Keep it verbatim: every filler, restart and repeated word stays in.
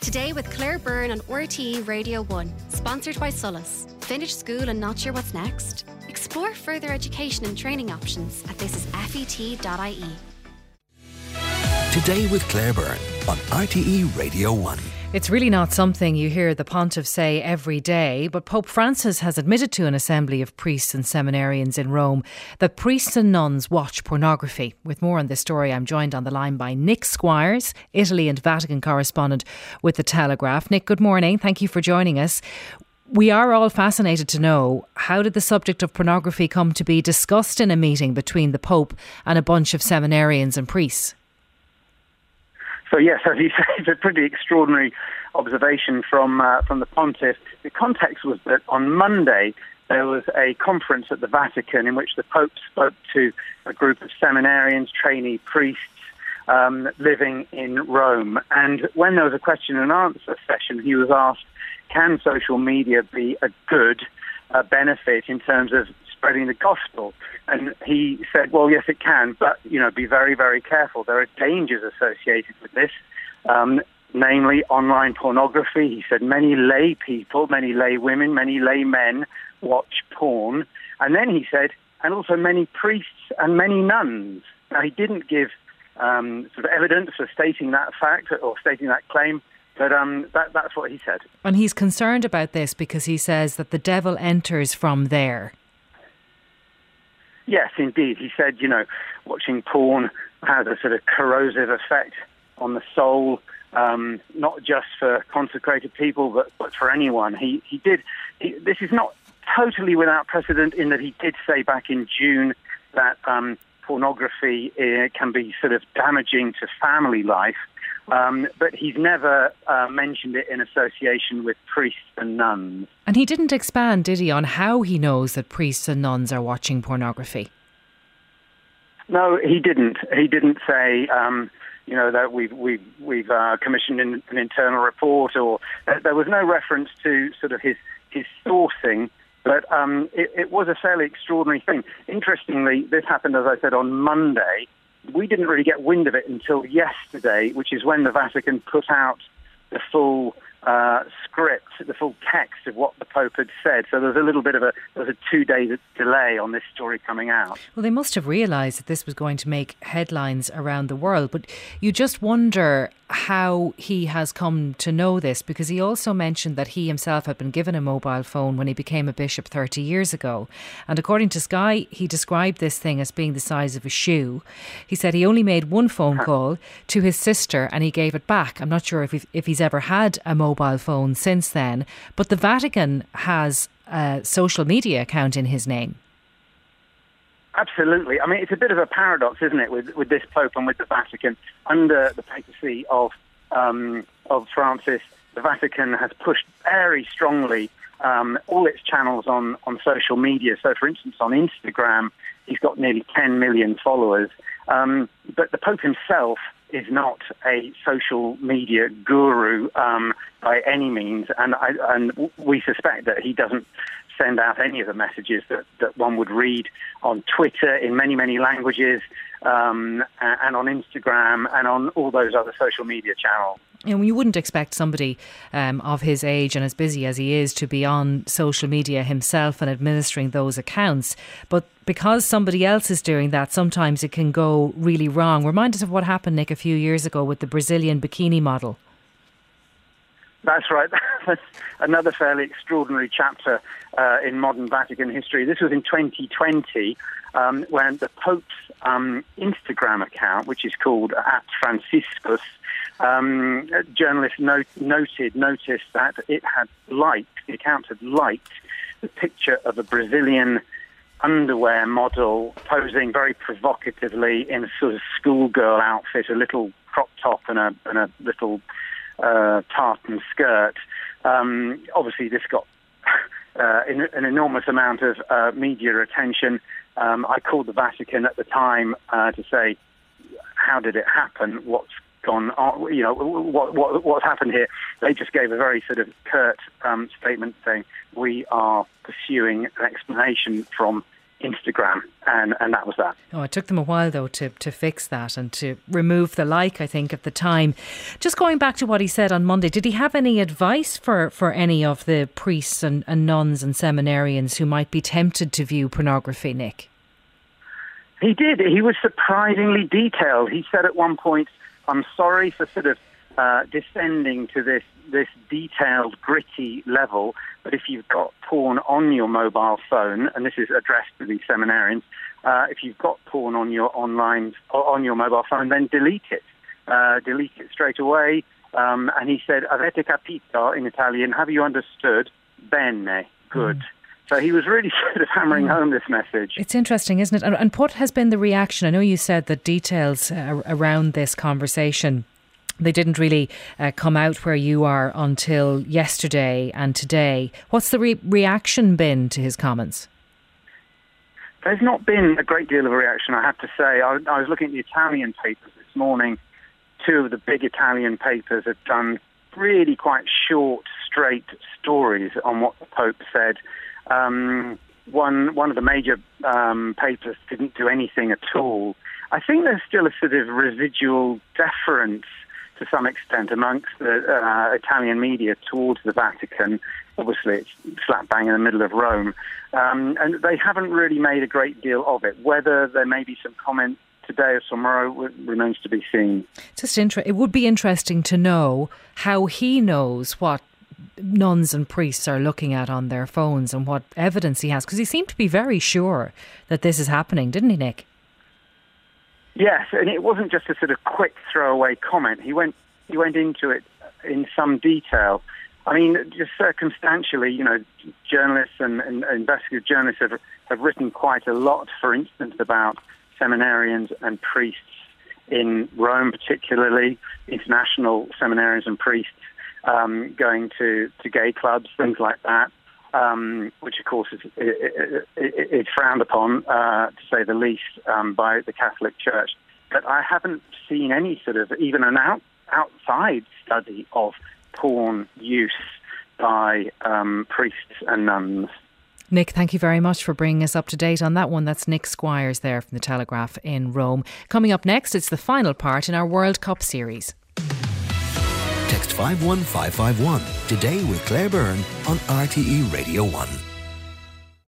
Today with Claire Byrne on R T E Radio one, sponsored by Solus. Finish school and not sure what's next? Explore further education and training options at this is f e t dot i e. Today with Claire Byrne on R T E Radio one. It's really not something you hear the pontiff say every day, but Pope Francis has admitted to an assembly of priests and seminarians in Rome that priests and nuns watch pornography. With more on this story, I'm joined on the line by Nick Squires, Italy and Vatican correspondent with The Telegraph. Nick, good morning. Thank you for joining us. We are all fascinated to know, how did the subject of pornography come to be discussed in a meeting between the Pope and a bunch of seminarians and priests? So yes, as you say, it's a pretty extraordinary observation from uh, from the pontiff. The context was that on Monday there was a conference at the Vatican in which the Pope spoke to a group of seminarians, trainee priests um, living in Rome. And when there was a question and answer session, he was asked, can social media be a good uh, benefit in terms of spreading the gospel? And he said, well, yes, it can, but, you know, be very, very careful. There are dangers associated with this, um, namely online pornography. He said many lay people, many lay women, many lay men watch porn. And then he said, and also many priests and many nuns. Now, he didn't give um, sort of evidence for stating that fact or stating that claim, but um, that, that's what he said. And he's concerned about this because he says that the devil enters from there. Yes, indeed. He said, you know, watching porn has a sort of corrosive effect on the soul, um, not just for consecrated people, but, but for anyone. He he did. He, this is not totally without precedent in that he did say back in June that um, pornography uh, can be sort of damaging to family life, um, but he's never uh, mentioned it in association with priests and nuns. And he didn't expand, did he, on how he knows that priests and nuns are watching pornography? No, he didn't. He didn't say, um, you know, that we've we've we've uh, commissioned an, an internal report, or uh, there was no reference to sort of his his sourcing. But um, it, it was a fairly extraordinary thing. Interestingly, this happened, as I said, on Monday. We didn't really get wind of it until yesterday, which is when the Vatican put out the full uh, script, the full text of what the Pope had said. So there's a little bit of a there's a two-day delay on this story coming out. Well, they must have realised that this was going to make headlines around the world. But you just wonder how he has come to know this, because he also mentioned that he himself had been given a mobile phone when he became a bishop thirty years ago. And according to Sky, he described this thing as being the size of a shoe. He said he only made one phone call to his sister and he gave it back. I'm not sure if, if he's ever had a mobile phone since then, but the Vatican has a social media account in his name. Absolutely. I mean, it's a bit of a paradox, isn't it, with with this Pope and with the Vatican. Under the papacy of um, of Francis, the Vatican has pushed very strongly um, all its channels on, on social media. So, for instance, on Instagram, he's got nearly ten million followers. Um, but the Pope himself is not a social media guru um, by any means, and I, and we suspect that he doesn't send out any of the messages that, that one would read on Twitter in many, many languages, um, and on Instagram and on all those other social media channels. And you wouldn't expect somebody um, of his age and as busy as he is to be on social media himself and administering those accounts. But because somebody else is doing that, sometimes it can go really wrong. Remind us of what happened, Nick, a few years ago with the Brazilian bikini model. That's right. That's another fairly extraordinary chapter uh, in modern Vatican history. This was in twenty twenty, um, when the Pope's um, Instagram account, which is called at Franciscus, um, journalists note, noted noticed that it had liked, the account had liked the picture of a Brazilian underwear model posing very provocatively in a sort of schoolgirl outfit, a little crop top and a, and a little Uh, tartan skirt. Um, obviously, this got uh, in, an enormous amount of uh, media attention. Um, I called the Vatican at the time uh, to say, how did it happen? What's gone on? You know, what, what, what's happened here? They just gave a very sort of curt um, statement saying, we are pursuing an explanation from Instagram, and, and that was that. Oh, it took them a while, though, to, to fix that and to remove the like, I think, at the time. Just going back to what he said on Monday, did he have any advice for, for any of the priests and, and nuns and seminarians who might be tempted to view pornography, Nick? He did. He was surprisingly detailed. He said at one point, I'm sorry for sort of uh, descending to this, this detailed, gritty level, but if you've got porn on your mobile phone, and this is addressed to these seminarians, uh, if you've got porn on your online, on your mobile phone, then delete it. Uh, delete it straight away. Um, and he said, avete capito, in Italian, have you understood? Bene, good. Mm. So he was really sort of hammering mm. home this message. It's interesting, isn't it? And, and what has been the reaction? I know you said that details uh, around this conversation, they didn't really uh, come out where you are until yesterday and today. What's the re- reaction been to his comments? There's not been a great deal of a reaction, I have to say. I, I was looking at the Italian papers this morning. Two of the big Italian papers have done really quite short, straight stories on what the Pope said. Um, one one of the major um, papers didn't do anything at all. I think there's still a sort of residual deference to some extent amongst the uh, Italian media towards the Vatican. Obviously, it's slap bang in the middle of Rome. Um, and they haven't really made a great deal of it. Whether there may be some comment today or tomorrow remains to be seen. Just inter- It would be interesting to know how he knows what nuns and priests are looking at on their phones and what evidence he has, because he seemed to be very sure that this is happening, didn't he, Nick? Yes, and it wasn't just a sort of quick throwaway comment. He went he went into it in some detail. I mean, just circumstantially, you know, journalists and, and investigative journalists have, have written quite a lot, for instance, about seminarians and priests in Rome, particularly international seminarians and priests um, going to, to gay clubs, things like that. Um, which, of course, is, is, is frowned upon, uh, to say the least, um, by the Catholic Church. But I haven't seen any sort of, even an out, outside study of porn use by um, priests and nuns. Nick, thank you very much for bringing us up to date on that one. That's Nick Squires there from the Telegraph in Rome. Coming up next, it's the final part in our World Cup series. Text five one five five one today with Claire Byrne on R T E Radio one.